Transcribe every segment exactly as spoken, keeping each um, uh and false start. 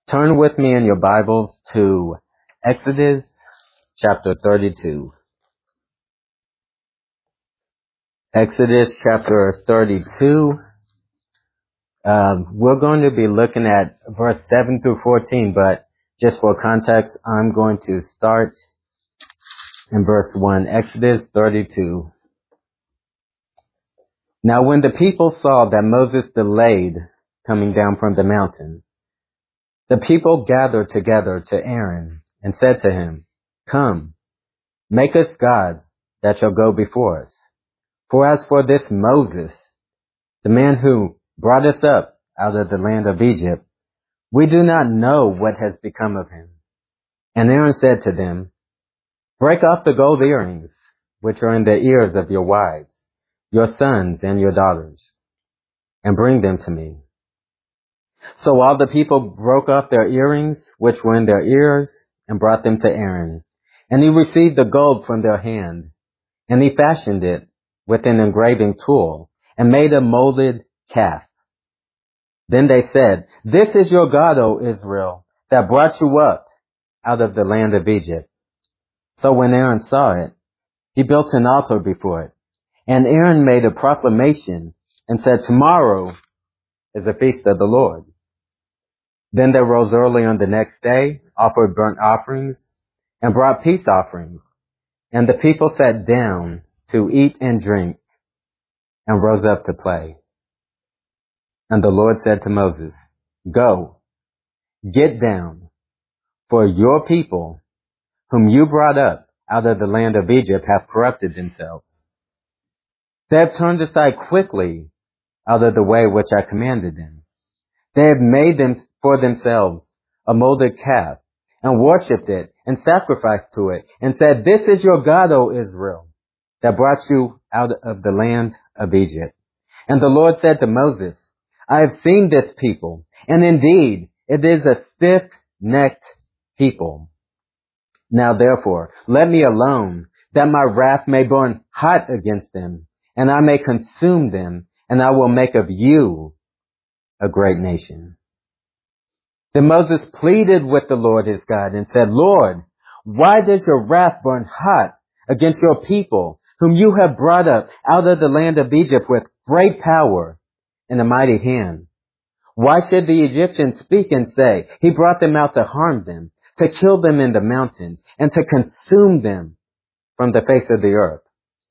Turn with me in your Bibles to Exodus chapter thirty-two. Exodus chapter thirty-two. Um, we're going to be looking at verse seven through fourteen, but just for context, I'm going to start in verse one. Exodus thirty-two. Now when the people saw that Moses delayed coming down from the mountain, the people gathered together to Aaron and said to him, "Come, make us gods that shall go before us. For as for this Moses, the man who brought us up out of the land of Egypt, we do not know what has become of him." And Aaron said to them, "Break off the gold earrings, which are in the ears of your wives, your sons and your daughters, and bring them to me." So all the people broke off their earrings, which were in their ears, and brought them to Aaron. And he received the gold from their hand, and he fashioned it with an engraving tool, and made a molded calf. Then they said, "This is your God, O Israel, that brought you up out of the land of Egypt." So when Aaron saw it, he built an altar before it. And Aaron made a proclamation and said, "Tomorrow is a feast of the Lord." Then they rose early on the next day, offered burnt offerings, and brought peace offerings. And the people sat down to eat and drink, and rose up to play. And the Lord said to Moses, "Go, get down, for your people, whom you brought up out of the land of Egypt, have corrupted themselves. They have turned aside quickly out of the way which I commanded them. They have made them for themselves a molded calf, and worshipped it, and sacrificed to it, and said, 'This is your God, O Israel, that brought you out of the land of Egypt.' And the Lord said to Moses, 'I have seen this people, and indeed it is a stiff-necked people. Now therefore, let me alone, that my wrath may burn hot against them, and I may consume them, and I will make of you a great nation.' Then Moses pleaded with the Lord his God and said, 'Lord, why does your wrath burn hot against your people, whom you have brought up out of the land of Egypt with great power and a mighty hand? Why should the Egyptians speak and say, he brought them out to harm them, to kill them in the mountains, and to consume them from the face of the earth?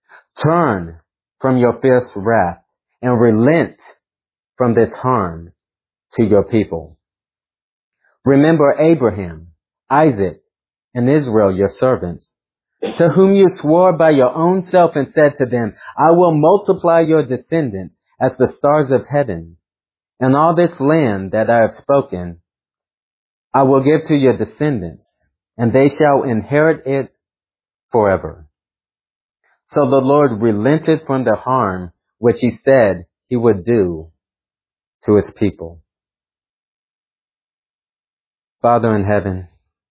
Turn from your fierce wrath and relent from this harm to your people. Remember Abraham, Isaac, and Israel, your servants, to whom you swore by your own self and said to them, I will multiply your descendants as the stars of heaven, and all this land that I have spoken I will give to your descendants, and they shall inherit it forever.' So the Lord relented from the harm which he said he would do to his people." Father in heaven,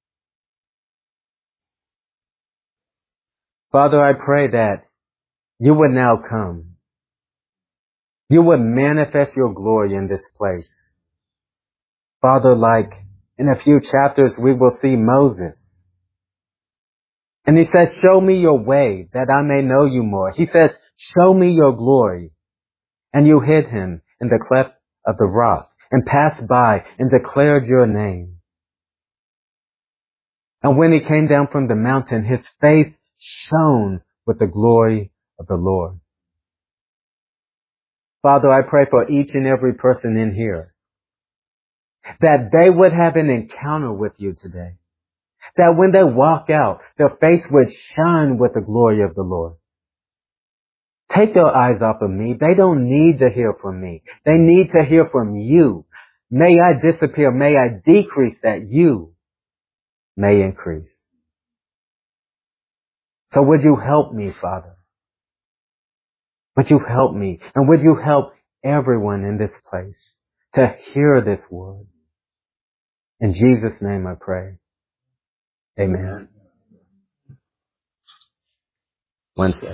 Father, I pray that you would now come. You would manifest your glory in this place. Father, like in a few chapters, we will see Moses. And he says, "Show me your way that I may know you more." He says, "Show me your glory." And you hid him in the cleft of the rock and passed by and declared your name. And when he came down from the mountain, his face shone with the glory of the Lord. Father, I pray for each and every person in here that they would have an encounter with you today. That when they walk out, their face would shine with the glory of the Lord. Take their eyes off of me. They don't need to hear from me. They need to hear from you. May I disappear. May I decrease that you may increase. So would you help me, Father? Would you help me? And would you help everyone in this place to hear this word? In Jesus' name I pray. Amen. One second.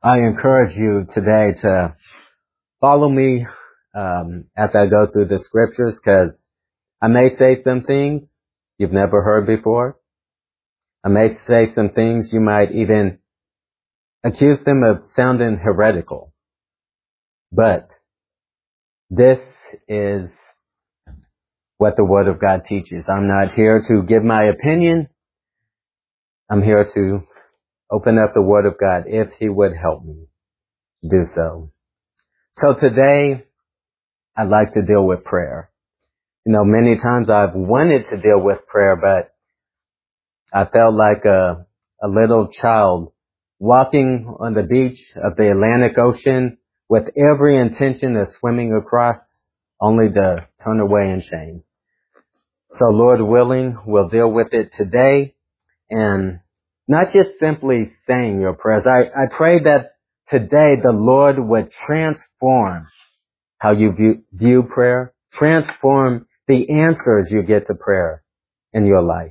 I encourage you today to follow me um, as I go through the scriptures, because I may say some things you've never heard before. I may say some things you might even accuse them of sounding heretical. But this is what the Word of God teaches. I'm not here to give my opinion. I'm here to open up the Word of God if He would help me do so. So today, I'd like to deal with prayer. You know, many times I've wanted to deal with prayer, but I felt like a, a little child walking on the beach of the Atlantic Ocean with every intention of swimming across, only to turn away in shame. So Lord willing, we'll deal with it today, and not just simply saying your prayers. I, I pray that today the Lord would transform how you view, view prayer, transform the answers you get to prayer in your life.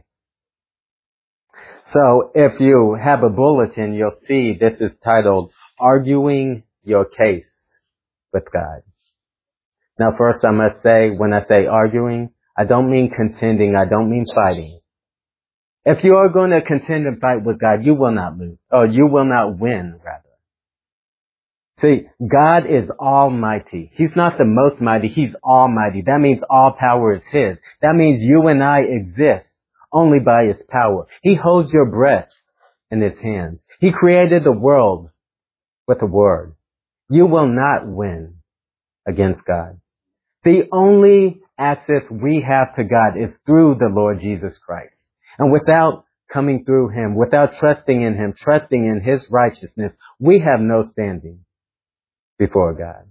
So if you have a bulletin, you'll see this is titled, Arguing Your Case with God. Now first I must say, when I say arguing, I don't mean contending, I don't mean fighting. If you are going to contend and fight with God, you will not lose, or you will not win, rather. See, God is almighty. He's not the most mighty, He's almighty. That means all power is His. That means you and I exist only by His power. He holds your breath in His hands. He created the world with a word. You will not win against God. The only access we have to God is through the Lord Jesus Christ. And without coming through Him, without trusting in Him, trusting in His righteousness, we have no standing before God.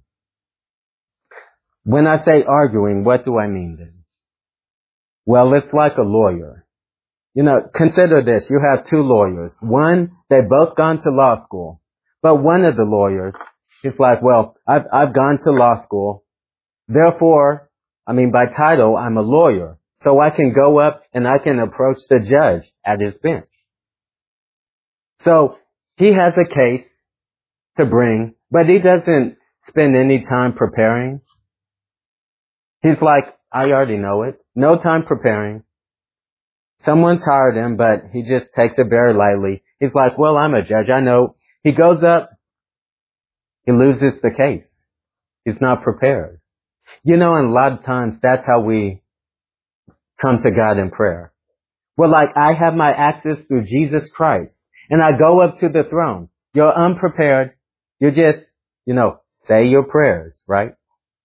When I say arguing, what do I mean then? Well, it's like a lawyer. You know, consider this. You have two lawyers. One, they've both gone to law school. But one of the lawyers is like, well, I've, I've gone to law school. Therefore, I mean, by title, I'm a lawyer. So I can go up and I can approach the judge at his bench. So he has a case to bring, but he doesn't spend any time preparing. He's like, I already know it. No time preparing. Someone's hired him, but he just takes it very lightly. He's like, well, I'm a judge. I know. He goes up. He loses the case. He's not prepared. You know, and a lot of times that's how we come to God in prayer. Well, like I have my access through Jesus Christ and I go up to the throne. You're unprepared. You just, you know, say your prayers, right?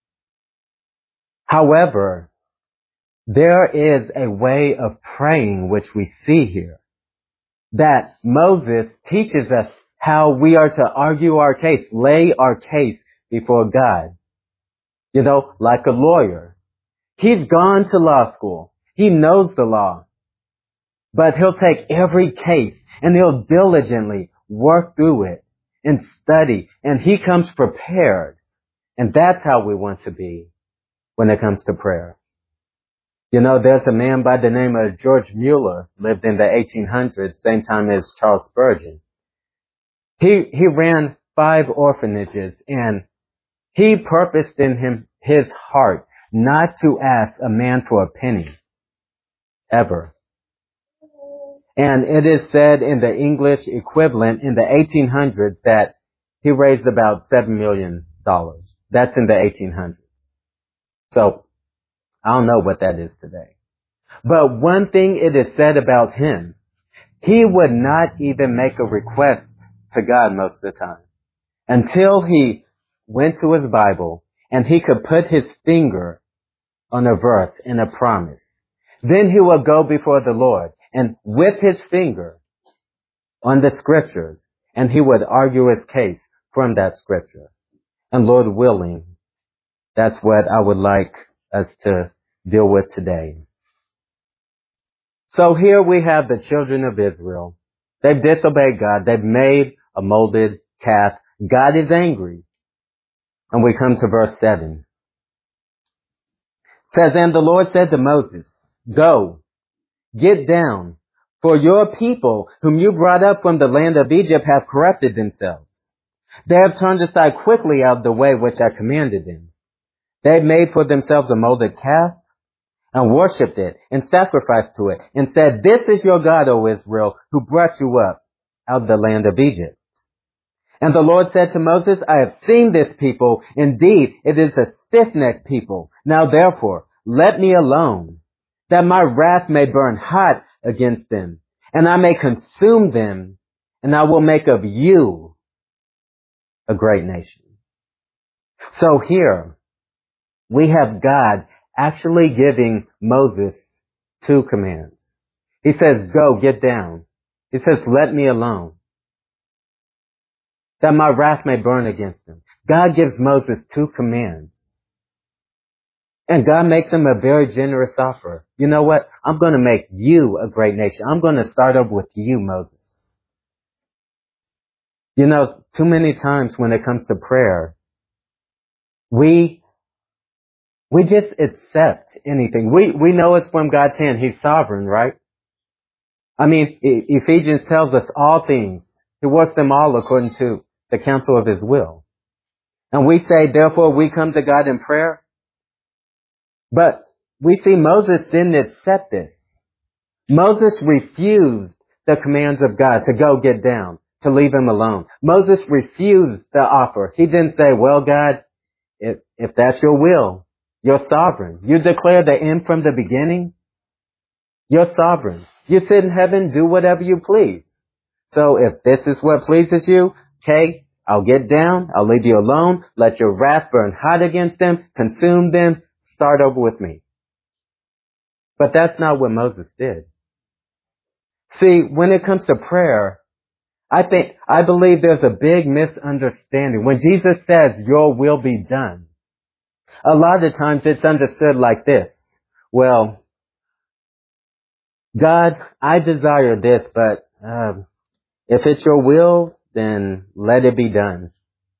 However, there is a way of praying which we see here that Moses teaches us how we are to argue our case, lay our case before God. You know, like a lawyer. He's gone to law school. He knows the law. But he'll take every case and he'll diligently work through it and study. And he comes prepared. And that's how we want to be when it comes to prayer. You know, there's a man by the name of George Mueller, lived in the eighteen hundreds, same time as Charles Spurgeon. He, he ran five orphanages and he purposed in him, his heart not to ask a man for a penny. Ever. And it is said in the English equivalent in the eighteen hundreds that he raised about seven million dollars. That's in the eighteen hundreds. So, I don't know what that is today. But one thing it is said about him, he would not even make a request to God most of the time until he went to his Bible and he could put his finger on a verse in a promise. Then he would go before the Lord and with his finger on the scriptures, and he would argue his case from that scripture. And Lord willing, that's what I would like us to deal with today. So here we have the children of Israel. They've disobeyed God. They've made a molded calf. God is angry. And we come to verse seven. It says, and the Lord said to Moses, go, get down, for your people whom you brought up from the land of Egypt have corrupted themselves. They have turned aside quickly out of the way which I commanded them. They have made for themselves a molded calf and worshipped it and sacrificed to it and said, this is your God, O Israel, who brought you up out of the land of Egypt. And the Lord said to Moses, I have seen this people. Indeed, it is a stiff-necked people. Now therefore, let me alone, that my wrath may burn hot against them, and I may consume them, and I will make of you a great nation. So here, we have God actually giving Moses two commands. He says, go, get down. He says, let me alone, that my wrath may burn against them. God gives Moses two commands. And God makes him a very generous offer. You know what? I'm going to make you a great nation. I'm going to start up with you, Moses. You know, too many times when it comes to prayer, we, we just accept anything. We, we know it's from God's hand. He's sovereign, right? I mean, Ephesians tells us all things. He works them all according to the counsel of his will. And we say, therefore, we come to God in prayer. But we see Moses didn't accept this. Moses refused the commands of God to go get down, to leave him alone. Moses refused the offer. He didn't say, well, God, if, if that's your will, you're sovereign. You declare the end from the beginning. You're sovereign. You sit in heaven, do whatever you please. So if this is what pleases you, okay, I'll get down, I'll leave you alone, let your wrath burn hot against them, consume them, start over with me. But that's not what Moses did. See, when it comes to prayer, I think, I believe there's a big misunderstanding. When Jesus says, your will be done, a lot of times it's understood like this. Well, God, I desire this, but um, if it's your will, then let it be done.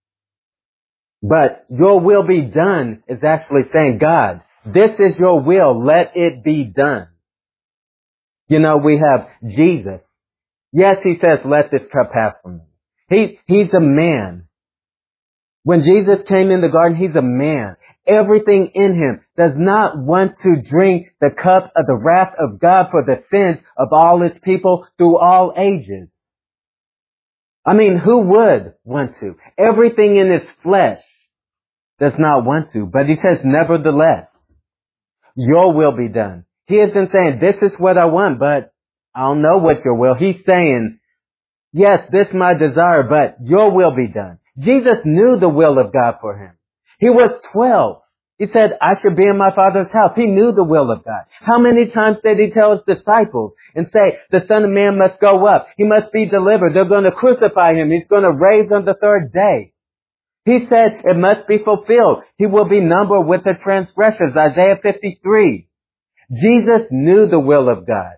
But your will be done is actually saying, God, this is your will, let it be done. You know, we have Jesus. Yes, he says, let this cup pass from me. He, he's a man. When Jesus came in the garden, he's a man. Everything in him does not want to drink the cup of the wrath of God for the sins of all his people through all ages. I mean, who would want to? Everything in his flesh does not want to, but he says, nevertheless, your will be done. He isn't saying, this is what I want, but I don't know what your will. He's saying, yes, this is my desire, but your will be done. Jesus knew the will of God for him. He was twelve. He said, I should be in my Father's house. He knew the will of God. How many times did he tell his disciples and say, the Son of Man must go up. He must be delivered. They're going to crucify him. He's going to raise on the third day. He said it must be fulfilled. He will be numbered with the transgressors. Isaiah fifty-three. Jesus knew the will of God.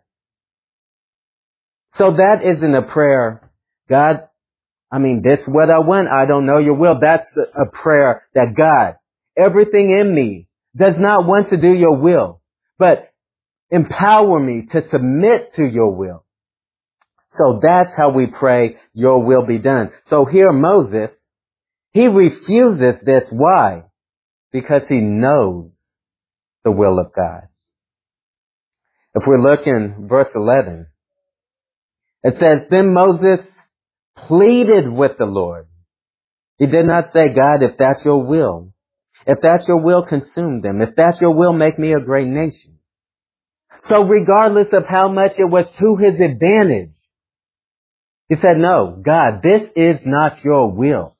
So that isn't a prayer. God, I mean, this is what I want. I don't know your will. That's a prayer that God, everything in me does not want to do your will, but empower me to submit to your will. So that's how we pray, your will be done. So here Moses, he refuses this. Why? Because he knows the will of God. If we look in verse eleven, it says, then Moses pleaded with the Lord. He did not say, God, if that's your will, if that's your will, consume them. If that's your will, make me a great nation. So regardless of how much it was to his advantage, he said, no, God, this is not your will.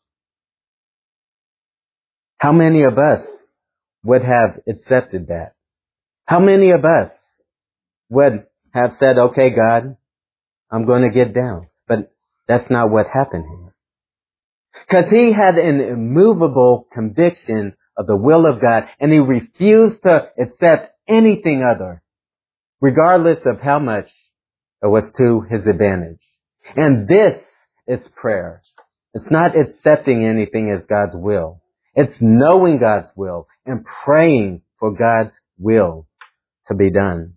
How many of us would have accepted that? How many of us would have said, okay, God, I'm going to get down? But that's not what happened here. Because he had an immovable conviction of the will of God, and he refused to accept anything other, regardless of how much it was to his advantage. And this is prayer. It's not accepting anything as God's will. It's knowing God's will and praying for God's will to be done.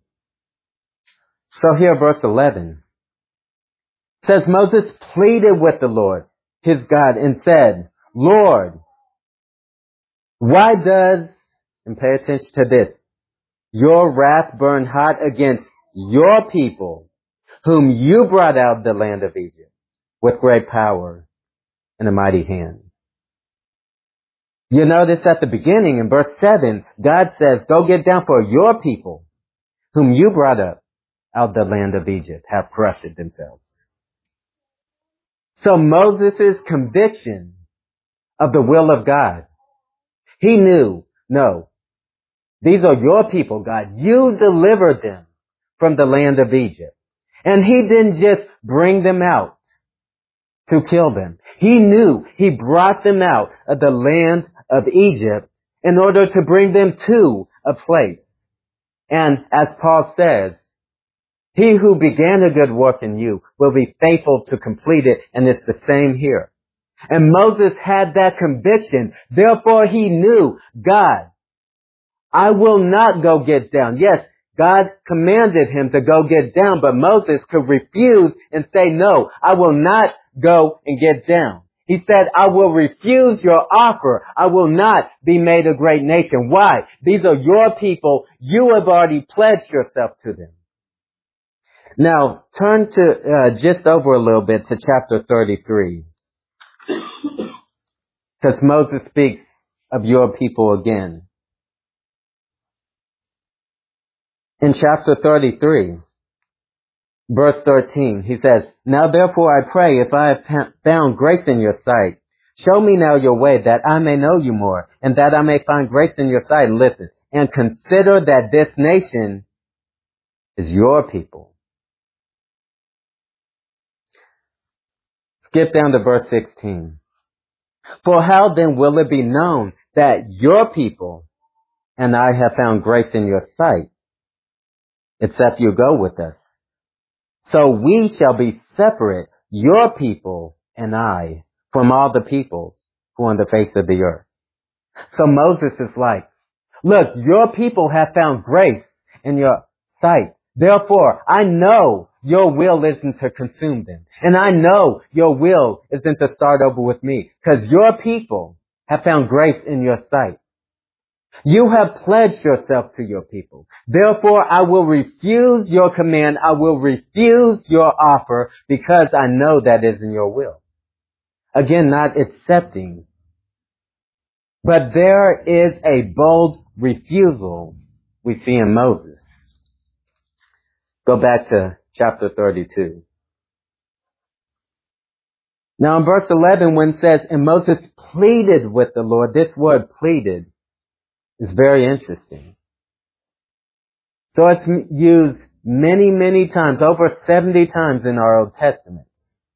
So here, verse eleven says, Moses pleaded with the Lord. his God and said, Lord, why does, and pay attention to this, your wrath burn hot against your people, whom you brought out of the land of Egypt with great power and a mighty hand? You notice at the beginning in verse seven, God says, go get down, for your people, whom you brought up out of the land of Egypt, have corrupted themselves. So Moses' conviction of the will of God, he knew, no, these are your people, God. You delivered them from the land of Egypt. And he didn't just bring them out to kill them. He knew he brought them out of the land of Egypt in order to bring them to a place. And as Paul says, he who began a good work in you will be faithful to complete it. And it's the same here. And Moses had that conviction. Therefore he knew, God, I will not go get down. Yes, God commanded him to go get down, but Moses could refuse and say, no, I will not go and get down. He said, I will refuse your offer. I will not be made a great nation. Why? These are your people. You have already pledged yourself to them. Now, turn to uh, just over a little bit to chapter thirty-three. Because Moses speaks of your people again. In chapter thirty-three, verse thirteen, he says, now therefore I pray, if I have found grace in your sight, show me now your way, that I may know you more, and that I may find grace in your sight. And listen, and consider that this nation is your people. Skip down to verse sixteen. For how then will it be known that your people and I have found grace in your sight, except you go with us? So we shall be separate, your people and I, from all the peoples who are on the face of the earth. So Moses is like, look, your people have found grace in your sight. Therefore, I know your will isn't to consume them. And I know your will isn't to start over with me, because your people have found grace in your sight. You have pledged yourself to your people. Therefore, I will refuse your command. I will refuse your offer, because I know that is in your will. Again, not accepting. But there is a bold refusal we see in Moses. Go back to chapter thirty-two. Now in verse eleven, when it says, and Moses pleaded with the Lord, this word pleaded is very interesting. So it's used many, many times, over seventy times in our Old Testament.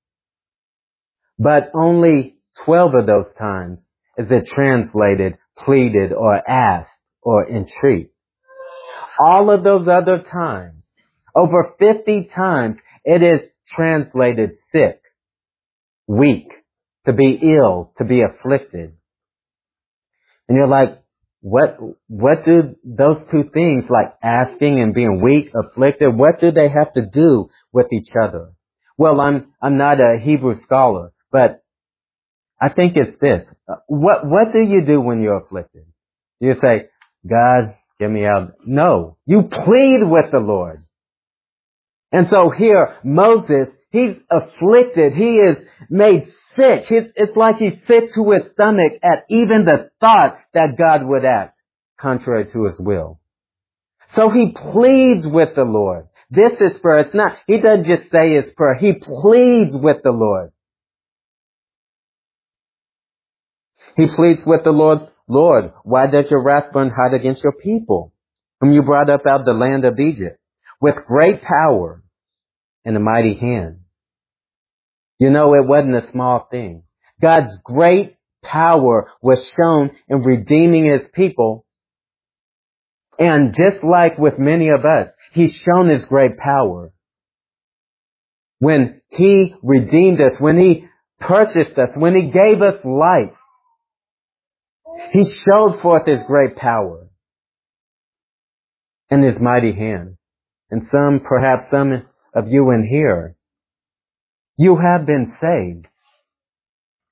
But only twelve of those times is it translated pleaded or asked or entreat. All of those other times, over fifty times, it is translated sick, weak, to be ill, to be afflicted. And you're like, what, what do those two things, like asking and being weak, afflicted, what do they have to do with each other? Well, I'm, I'm not a Hebrew scholar, but I think it's this. What, what do you do when you're afflicted? You say, God, get me out. No, you plead with the Lord. And so here, Moses, he's afflicted. He is made sick. It's, it's like he's sick to his stomach at even the thought that God would act contrary to his will. So he pleads with the Lord. This is prayer. It's not, he doesn't just say his prayer. He pleads with the Lord. He pleads with the Lord, Lord, why does your wrath burn hot against your people, whom you brought up out of the land of Egypt, with great power and a mighty hand? You know, it wasn't a small thing. God's great power was shown in redeeming his people. And just like with many of us, he's shown his great power. When he redeemed us, when he purchased us, when he gave us life, he showed forth his great power and his mighty hand. And some, perhaps some of you in here, you have been saved.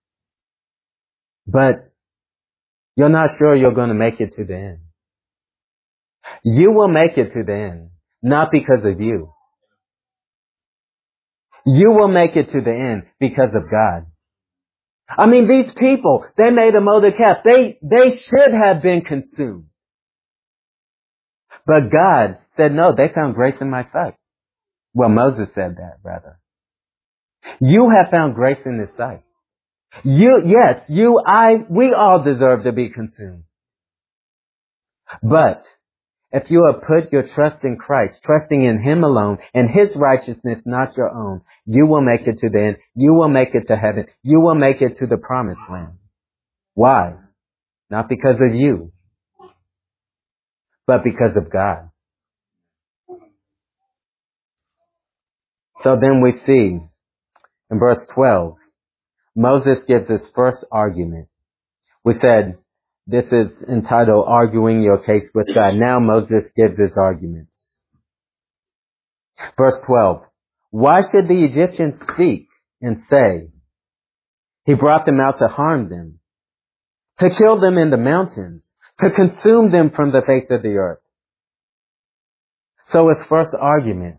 but you're not sure you're going to make it to the end. You will make it to the end, not because of you. You will make it to the end because of God. I mean, these people, they made a molded calf. They, they should have been consumed. But God said, no, they found grace in my sight. Well, Moses said that, rather. You have found grace in His sight. You, yes, you, I, we all deserve to be consumed. But if you have put your trust in Christ, trusting in Him alone and His righteousness, not your own, you will make it to the end. You will make it to heaven. You will make it to the promised land. Why? Not because of you, but because of God. So then we see in verse twelve, Moses gives his first argument. We said this is entitled Arguing Your Case with God. Now Moses gives his arguments. Verse twelve, why should the Egyptians speak and say, He brought them out to harm them, to kill them in the mountains, to consume them from the face of the earth? So his first argument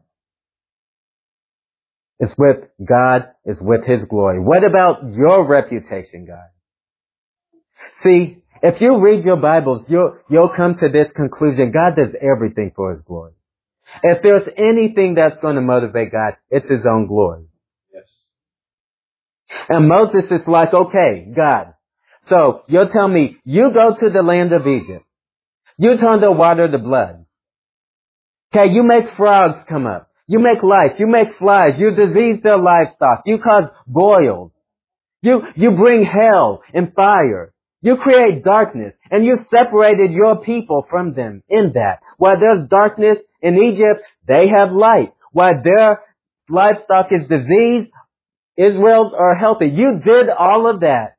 is with God, is with His glory. What about your reputation, God? See, if you read your Bibles, you'll, you'll come to this conclusion. God does everything for His glory. If there's anything that's going to motivate God, it's His own glory. Yes. And Moses is like, okay, God, so you'll tell me, you go to the land of Egypt. You turn the water to blood. Okay, you make frogs come up. You make lice. You make flies. You disease their livestock. You cause boils. You, you bring hell and fire. You create darkness, and you separated your people from them in that. While there's darkness in Egypt, they have light. While their livestock is diseased, Israel's are healthy. You did all of that.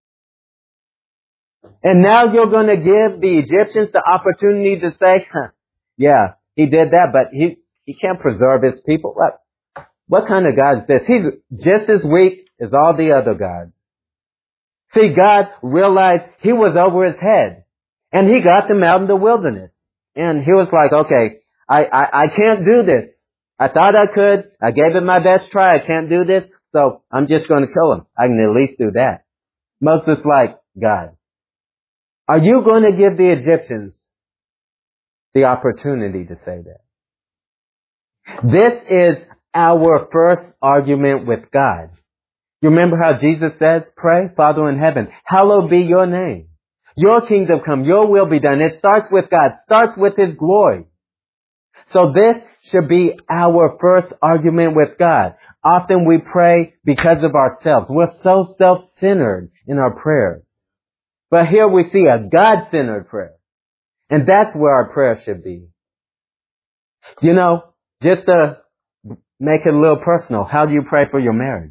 And now you're going to give the Egyptians the opportunity to say, huh, yeah, He did that, but he, he can't preserve His people. What, what kind of God is this? He's just as weak as all the other gods. See, God realized He was over His head, and He got them out in the wilderness. And He was like, okay, I, I, I can't do this. I thought I could. I gave it my best try. I can't do this. So I'm just going to kill them. I can at least do that. Moses like, God, are you going to give the Egyptians the opportunity to say that? This is our first argument with God. You remember how Jesus says, pray, Father in heaven, hallowed be your name. Your kingdom come, your will be done. It starts with God, starts with His glory. So this should be our first argument with God. Often we pray because of ourselves. We're so self-centered in our prayers. But here we see a God-centered prayer. And that's where our prayer should be. You know, just to make it a little personal, how do you pray for your marriage?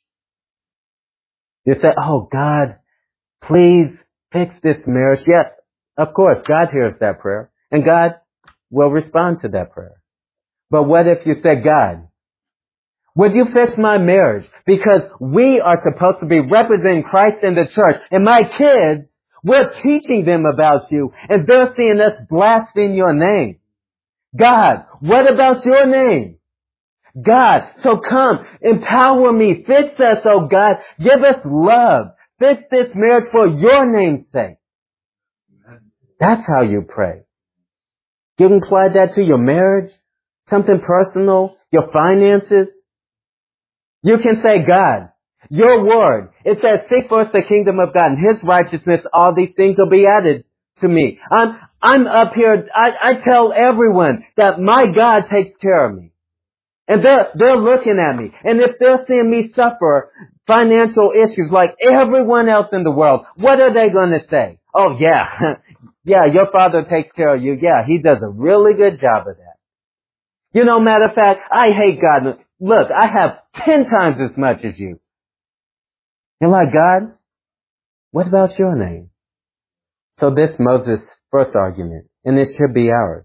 You say, oh God, please fix this marriage. Yes, of course, God hears that prayer. And God will respond to that prayer. But what if you say, God, would you fix my marriage? Because we are supposed to be representing Christ in the church. And my kids, we're teaching them about you. And they're seeing us blaspheme your name. God, what about your name? God, so come, empower me, fix us, oh God, give us love, fix this marriage for your name's sake. That's how you pray. You can apply that to your marriage, something personal, your finances. You can say, God, your word, it says, seek first the kingdom of God and His righteousness, all these things will be added to me. I'm, I'm up here, I, I tell everyone that my God takes care of me. And they're, they're looking at me. And if they're seeing me suffer financial issues like everyone else in the world, what are they going to say? Oh yeah, yeah, your Father takes care of you. Yeah, He does a really good job of that. You know, matter of fact, I hate God. Look, I have ten times as much as you. You're like, God, what about your name? So this Moses' first argument, and it should be ours.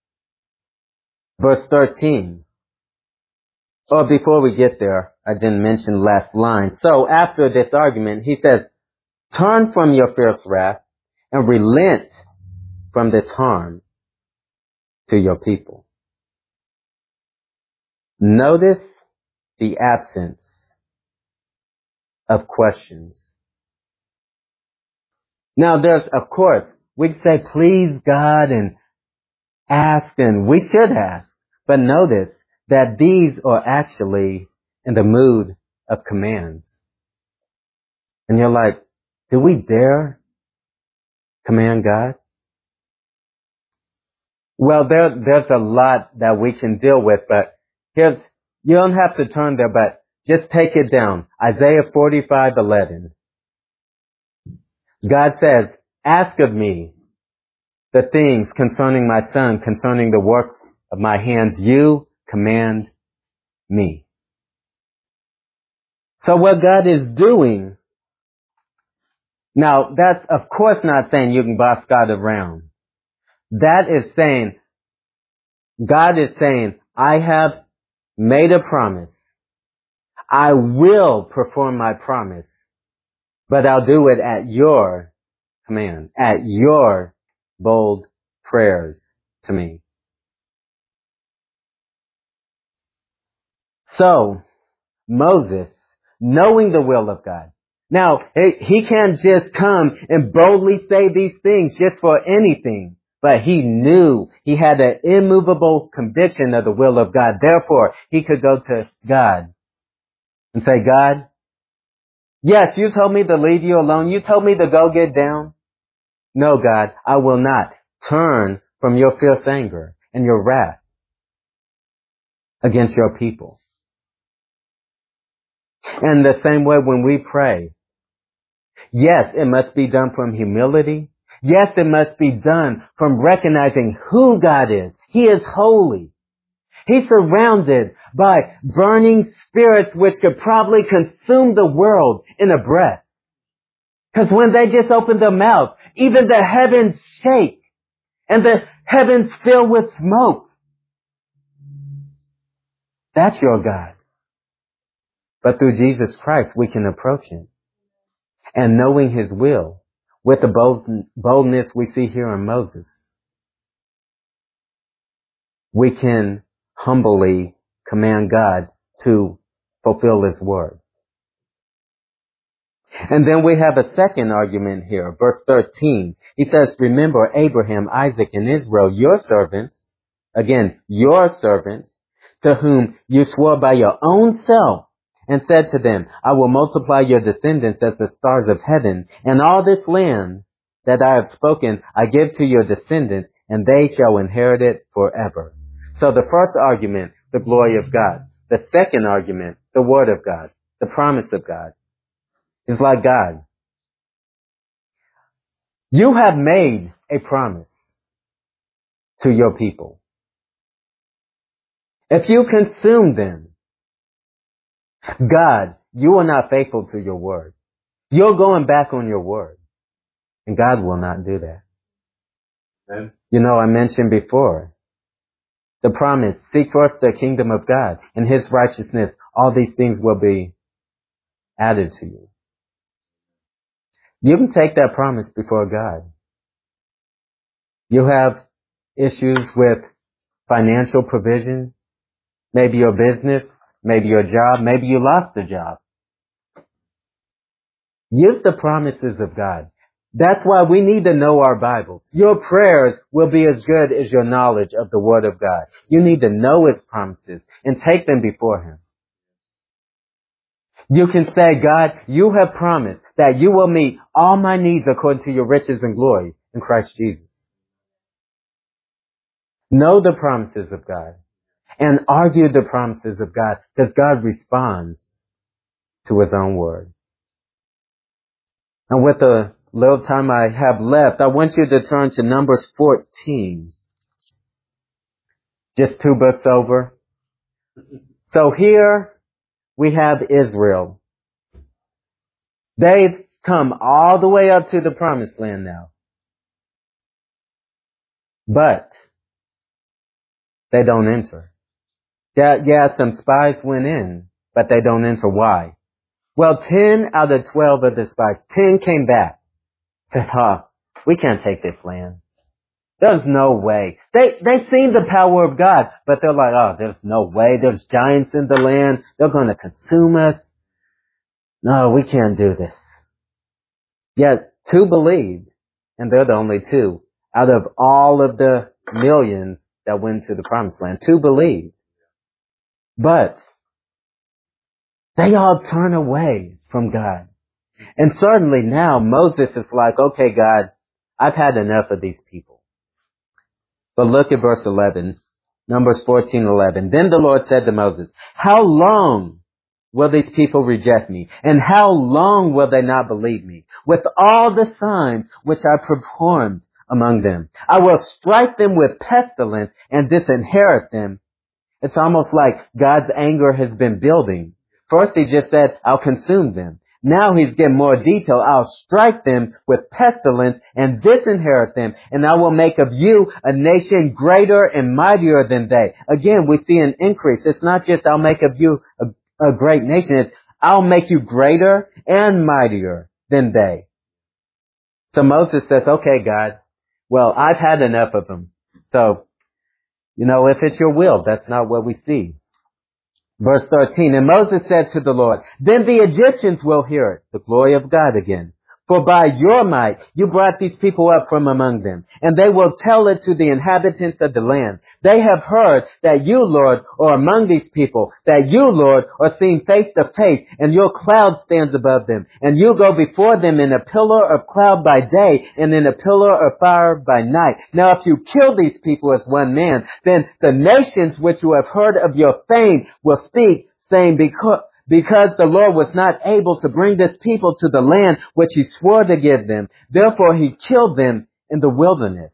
Verse thirteen. Oh, before we get there, I didn't mention last line. So after this argument, he says, Turn from your fierce wrath and relent from this harm to your people. Notice the absence of questions. Now there's, of course, we say please God and ask, and we should ask, but notice that these are actually in the mood of commands. And you're like, do we dare command God? Well, there, there's a lot that we can deal with, but here's, you don't have to turn there, but just take it down. Isaiah forty-five eleven. God says, ask of me the things concerning my son, concerning the works of my hands. You command me. So what God is doing, now that's of course not saying you can boss God around. That is saying, God is saying, I have made a promise. I will perform my promise, but I'll do it at your command, at your bold prayers to me. So, Moses, knowing the will of God. Now, he can't just come and boldly say these things just for anything, but he knew he had an immovable conviction of the will of God. Therefore, he could go to God and say, God, yes, you told me to leave you alone. You told me to go get down. No, God, I will not turn from your fierce anger and your wrath against your people. And the same way when we pray, yes, it must be done from humility. Yes, it must be done from recognizing who God is. He is holy. He's surrounded by burning spirits which could probably consume the world in a breath. Because when they just open their mouth, even the heavens shake and the heavens fill with smoke. That's your God. But through Jesus Christ, we can approach Him. And knowing His will, with the boldness we see here in Moses, we can humbly command God to fulfill His word. And then we have a second argument here, verse thirteen. He says, remember Abraham, Isaac, and Israel, your servants, again, your servants, to whom you swore by your own self, and said to them, I will multiply your descendants as the stars of heaven, and all this land that I have spoken I give to your descendants, and they shall inherit it forever. So the first argument, the glory of God. The second argument, the word of God, the promise of God. Is like God. You have made a promise to your people. If you consume them, God, you are not faithful to your word. You're going back on your word. And God will not do that. Amen. You know, I mentioned before, the promise, seek first the kingdom of God and His righteousness. All these things will be added to you. You can take that promise before God. You have issues with financial provision, maybe your business, maybe your job, maybe you lost a job. Use the promises of God. That's why we need to know our Bibles. Your prayers will be as good as your knowledge of the Word of God. You need to know His promises and take them before Him. You can say, God, you have promised that you will meet all my needs according to your riches and glory in Christ Jesus. Know the promises of God and argue the promises of God, because God responds to His own word. And with the little time I have left, I want you to turn to Numbers fourteen. Just two books over. So here we have Israel. They've come all the way up to the promised land now. But they don't enter. Yeah, yeah, some spies went in, but they don't enter. Why? Well, ten out of twelve of the spies, ten came back. Said, oh, we can't take this land. There's no way. They, they seen the power of God, but they're like, oh, there's no way. There's giants in the land. They're going to consume us. No, we can't do this. Yet two believed, and they're the only two out of all of the millions that went to the promised land. Two believed. But they all turn away from God. And certainly now Moses is like, okay, God, I've had enough of these people. But look at verse eleven, Numbers fourteen eleven. Then the Lord said to Moses, how long will these people reject me? And how long will they not believe me? With all the signs which I performed among them, I will strike them with pestilence and disinherit them. It's almost like God's anger has been building. First he just said, I'll consume them. Now he's getting more detail. I'll strike them with pestilence and disinherit them, and I will make of you a nation greater and mightier than they. Again, we see an increase. It's not just I'll make of you a, a great nation. It's I'll make you greater and mightier than they. So Moses says, okay, God, well, I've had enough of them. So, you know, if it's your will, that's not what we see. Verse thirteen, and Moses said to the Lord, then the Egyptians will hear it, the glory of God again. For by your might you brought these people up from among them, and they will tell it to the inhabitants of the land. They have heard that you, Lord, are among these people, that you, Lord, are seen face to face, and your cloud stands above them, and you go before them in a pillar of cloud by day, and in a pillar of fire by night. Now if you kill these people as one man, then the nations which you have heard of your fame will speak, saying, because Because the Lord was not able to bring this people to the land which he swore to give them. Therefore he killed them in the wilderness.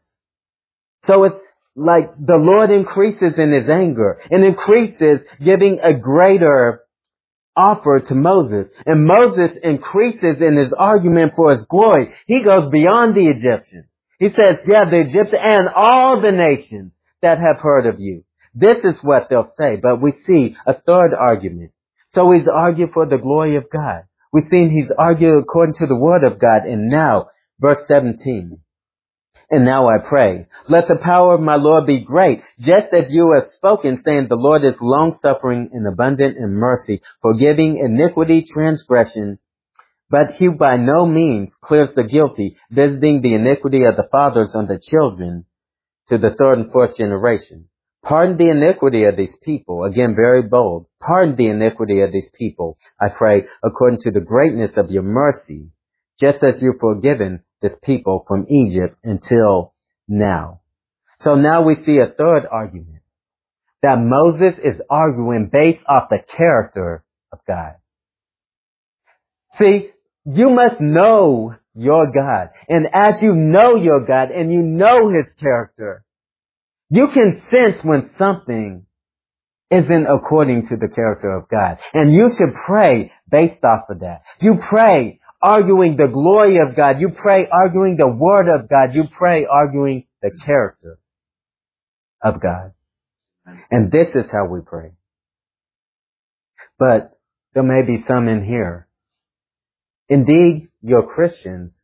So it's like the Lord increases in his anger and increases giving a greater offer to Moses. And Moses increases in his argument for his glory. He goes beyond the Egyptians. He says, yeah, the Egyptians and all the nations that have heard of you. This is what they'll say. But we see a third argument. So he's argued for the glory of God. We've seen he's argued according to the word of God. And now, verse seventeen. And now I pray, let the power of my Lord be great, just as you have spoken, saying the Lord is long-suffering and abundant in mercy, forgiving iniquity, transgression. But he by no means clears the guilty, visiting the iniquity of the fathers on the children to the third and fourth generation. Pardon the iniquity of these people. Again, very bold. Pardon the iniquity of these people, I pray, according to the greatness of your mercy, just as you've forgiven this people from Egypt until now. So now we see a third argument, that Moses is arguing based off the character of God. See, you must know your God. And as you know your God and you know his character, you can sense when something isn't according to the character of God. And you should pray based off of that. You pray arguing the glory of God. You pray arguing the word of God. You pray arguing the character of God. And this is how we pray. But there may be some in here. Indeed, you're Christians,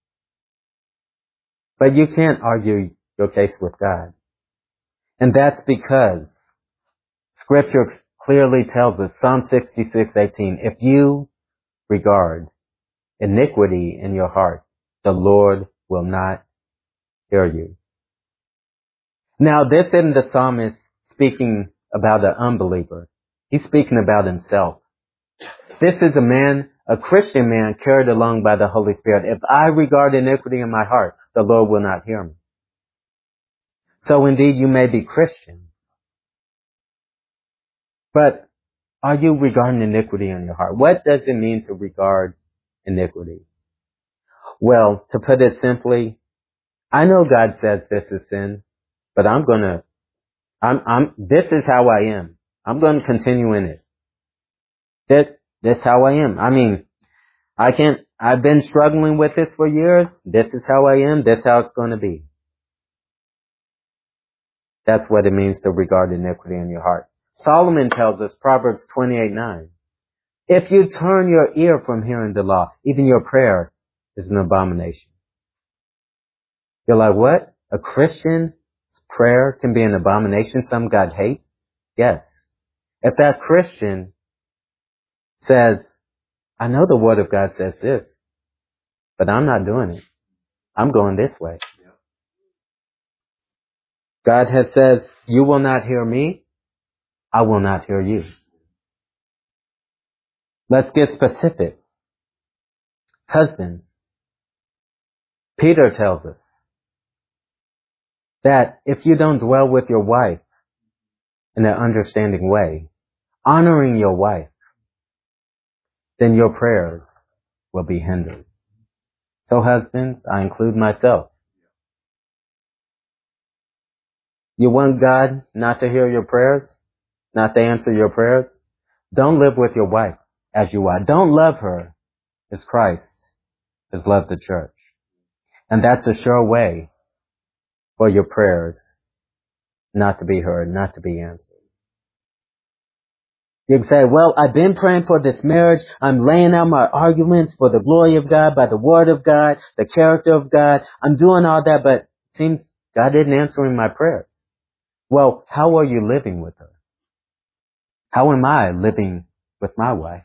but you can't argue your case with God. And that's because Scripture clearly tells us, Psalm sixty-six eighteen, if you regard iniquity in your heart, the Lord will not hear you. Now, this isn't the psalmist speaking about an unbeliever. He's speaking about himself. This is a man, a Christian man carried along by the Holy Spirit. If I regard iniquity in my heart, the Lord will not hear me. So indeed, you may be Christian, but are you regarding iniquity in your heart? What does it mean to regard iniquity? Well, to put it simply, I know God says this is sin, but I'm gonna, I'm, I'm, this is how I am. I'm gonna continue in it. That, that's how I am. I mean, I can't, I've been struggling with this for years. This is how I am. This is how it's gonna be. That's what it means to regard iniquity in your heart. Solomon tells us, Proverbs twenty-eight nine, If you turn your ear from hearing the law, even your prayer is an abomination. You're like, what? A Christian's prayer can be an abomination, some God hates? Yes. If that Christian says, I know the Word of God says this, but I'm not doing it. I'm going this way. God has says, you will not hear me, I will not hear you. Let's get specific. Husbands, Peter tells us that if you don't dwell with your wife in an understanding way, honoring your wife, then your prayers will be hindered. So husbands, I include myself. You want God not to hear your prayers, not to answer your prayers? Don't live with your wife as you are. Don't love her as Christ has loved the church. And that's a sure way for your prayers not to be heard, not to be answered. You can say, well, I've been praying for this marriage. I'm laying out my arguments for the glory of God, by the word of God, the character of God. I'm doing all that, but it seems God didn't answer my prayers. Well, how are you living with her? How am I living with my wife?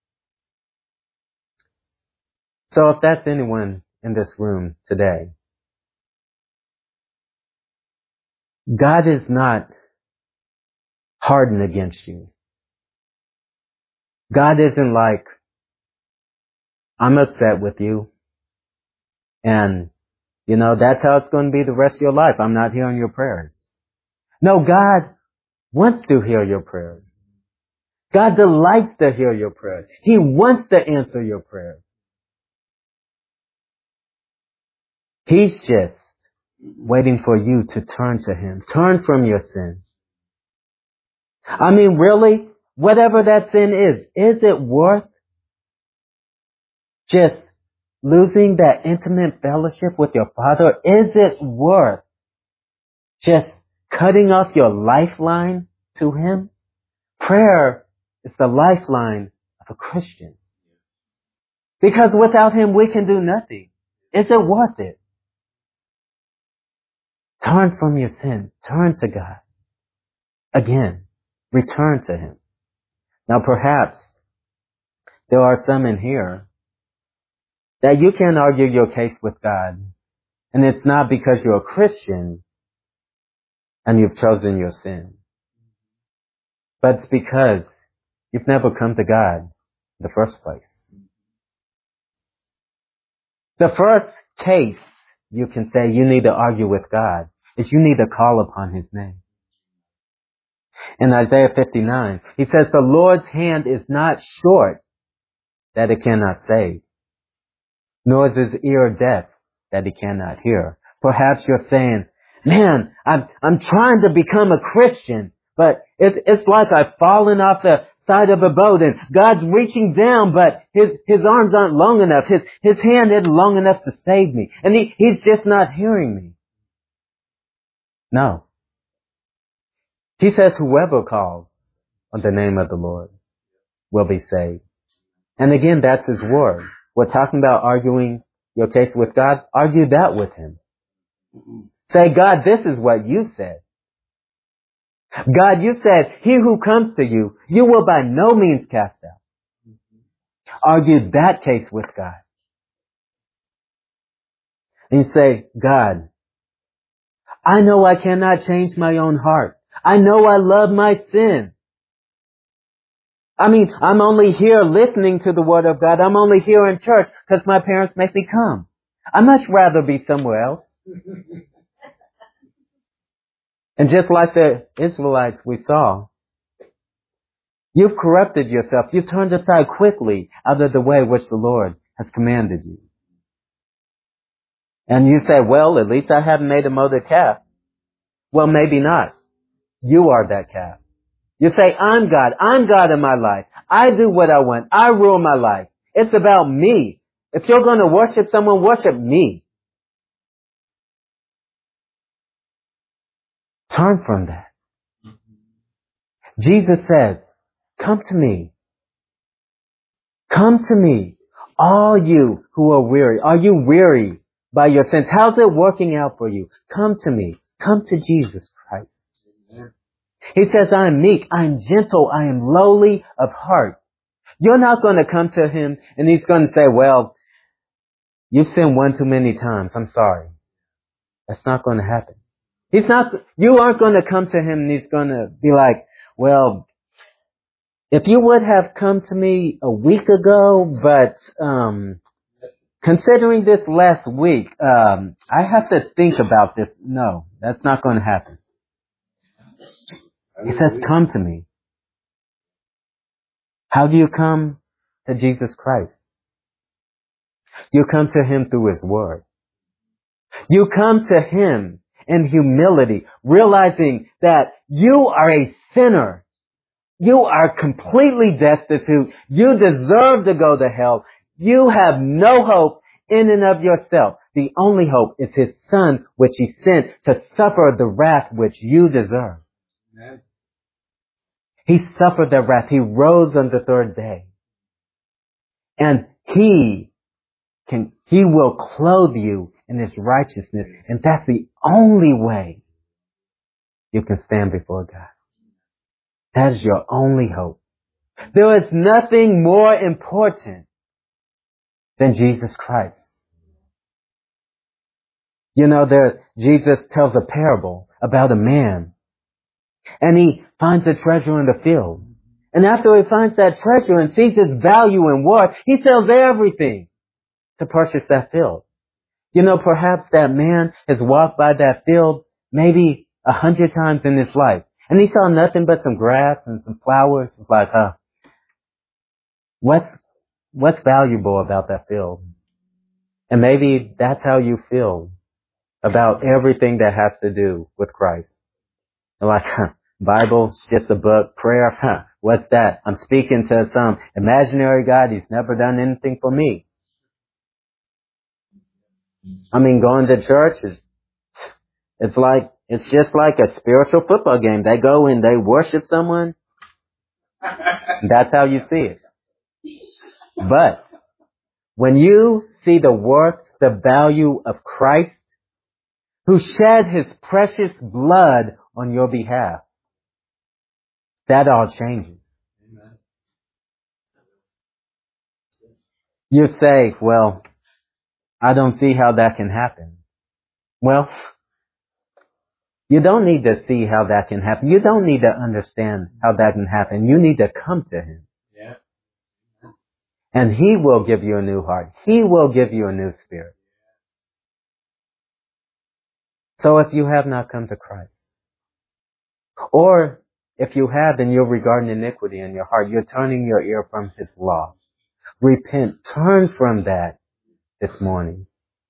So if that's anyone in this room today, God is not hardened against you. God isn't like, I'm upset with you, and, you know, that's how it's going to be the rest of your life. I'm not hearing your prayers. No, God wants to hear your prayers. God delights to hear your prayers. He wants to answer your prayers. He's just waiting for you to turn to Him. Turn from your sin. I mean, really, whatever that sin is, is it worth just losing that intimate fellowship with your Father? Is it worth just cutting off your lifeline to Him? Prayer is the lifeline of a Christian. Because without Him, we can do nothing. Is it worth it? Turn from your sin. Turn to God. Again, return to Him. Now perhaps there are some in here that you can argue your case with God. And it's not because you're a Christian and you've chosen your sin. But it's because you've never come to God in the first place. The first case you can say you need to argue with God is you need to call upon His name. In Isaiah fifty-nine, He says, the Lord's hand is not short that it cannot save, nor is His ear deaf that He cannot hear. Perhaps you're saying, man, I'm, I'm trying to become a Christian, but it, it's like I've fallen off the side of a boat and God's reaching down, but His, His arms aren't long enough. His, His hand isn't long enough to save me. And he, He's just not hearing me. No. He says whoever calls on the name of the Lord will be saved. And again, that's His word. We're talking about arguing your case with God. Argue that with Him. Say, God, this is what you said. God, you said, he who comes to you, you will by no means cast out. Argue that case with God. And you say, God, I know I cannot change my own heart. I know I love my sin. I mean, I'm only here listening to the Word of God. I'm only here in church because my parents make me come. I'd much rather be somewhere else. And just like the Israelites we saw, you've corrupted yourself. You've turned aside quickly out of the way which the Lord has commanded you. And you say, well, at least I haven't made a molded calf. Well, maybe not. You are that calf. You say, I'm God. I'm God in my life. I do what I want. I rule my life. It's about me. If you're going to worship someone, worship me. Turn from that. Jesus says, come to me, Come to me, all you who are weary. Are you weary by your sins? How's it working out for you? Come to me. Come to Jesus Christ. He says, I am meek, I am gentle, I am lowly of heart. You're not going to come to him and he's going to say, well, you've sinned one too many times. I'm sorry. That's not going to happen. He's not, you aren't going to come to him and he's going to be like, well, if you would have come to me a week ago, but, um, considering this last week, um, I have to think about this. No, that's not going to happen. He says, come to me. How do you come to Jesus Christ? You come to him through his word. You come to him in humility, realizing that you are a sinner. You are completely destitute. You deserve to go to hell. You have no hope in and of yourself. The only hope is his son, which he sent to suffer the wrath which you deserve. Amen. He suffered the wrath. He rose on the third day. And he can, he will clothe you in his righteousness. And that's the only way you can stand before God. That is your only hope. There is nothing more important than Jesus Christ. You know, there, Jesus tells a parable about a man, and he finds a treasure in the field. And after he finds that treasure and sees its value and worth, he sells everything to purchase that field. You know, perhaps that man has walked by that field maybe a hundred times in his life, and he saw nothing but some grass and some flowers. It's like, huh, what's, what's valuable about that field? And maybe that's how you feel about everything that has to do with Christ. Like, huh, Bible's just a book. Prayer, huh, what's that? I'm speaking to some imaginary God. He's never done anything for me. I mean, going to church is, it's like, it's just like a spiritual football game. They go and they worship someone. That's how you see it. But when you see the worth, the value of Christ, who shed his precious blood on your behalf, that all changes. Amen. You say, well, I don't see how that can happen. Well, you don't need to see how that can happen. You don't need to understand how that can happen. You need to come to him. Yeah. And he will give you a new heart. He will give you a new spirit. So if you have not come to Christ, or if you have, then you're regarding iniquity in your heart. You're turning your ear from his law. Repent. Turn from that this morning.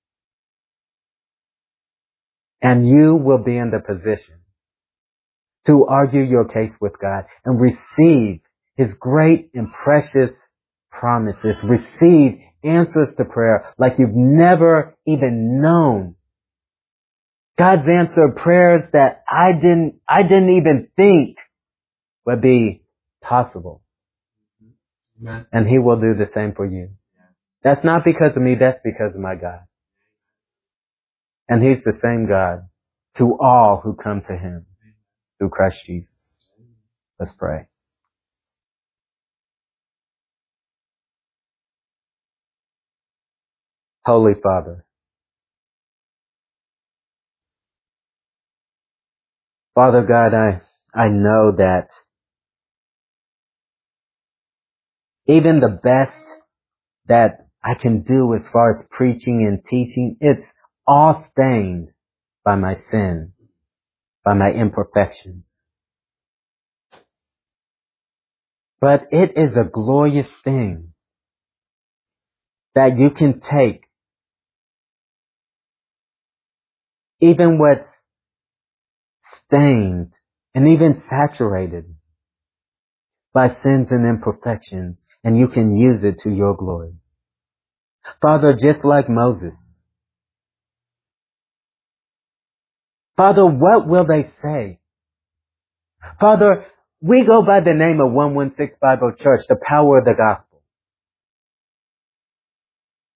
And you will be in the position to argue your case with God and receive his great and precious promises. Receive answers to prayer like you've never even known. God's answered prayers that I didn't, I didn't even think would be possible. Amen. And he will do the same for you. That's not because of me, that's because of my God. And he's the same God to all who come to him through Christ Jesus. Let's pray. Holy Father, Father God, I, I know that even the best that I can do as far as preaching and teaching, it's all stained by my sin, by my imperfections. But it is a glorious thing that you can take even what's stained and even saturated by sins and imperfections, and you can use it to your glory. Father, just like Moses, Father, what will they say? Father, we go by the name of one one six Bible Church, the power of the gospel.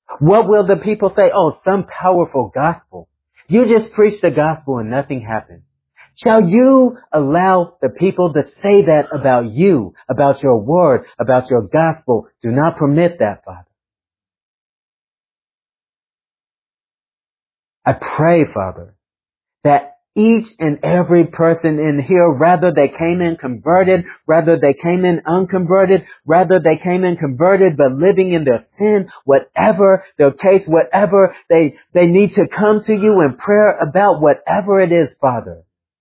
What will the people say? Oh, some powerful gospel. You just preach the gospel and nothing happened. Shall you allow the people to say that about you, about your word, about your gospel? Do not permit that, Father. I pray, Father, that each and every person in here, rather they came in converted, rather they came in unconverted, rather they came in converted but living in their sin, whatever their case, whatever they, they need to come to you in prayer about, whatever it is, Father.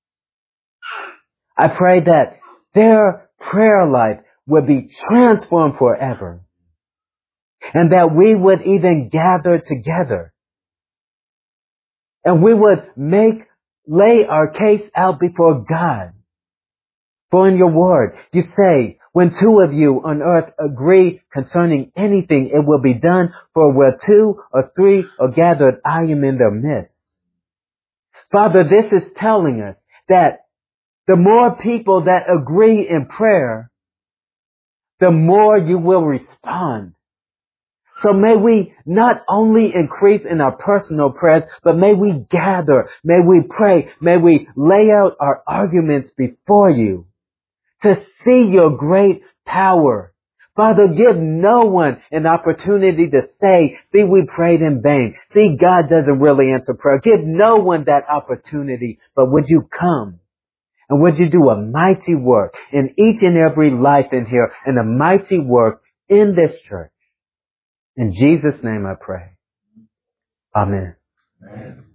I pray that their prayer life would be transformed forever, and that we would even gather together and we would make, lay our case out before God. For in your word, you say, when two of you on earth agree concerning anything, it will be done. For where two or three are gathered, I am in their midst. Father, this is telling us that the more people that agree in prayer, the more you will respond. So may we not only increase in our personal prayers, but may we gather, may we pray, may we lay out our arguments before you to see your great power. Father, give no one an opportunity to say, see, we prayed in vain. See, God doesn't really answer prayer. Give no one that opportunity, but would you come? And would you do a mighty work in each and every life in here, and a mighty work in this church? In Jesus' name I pray. Amen. Amen.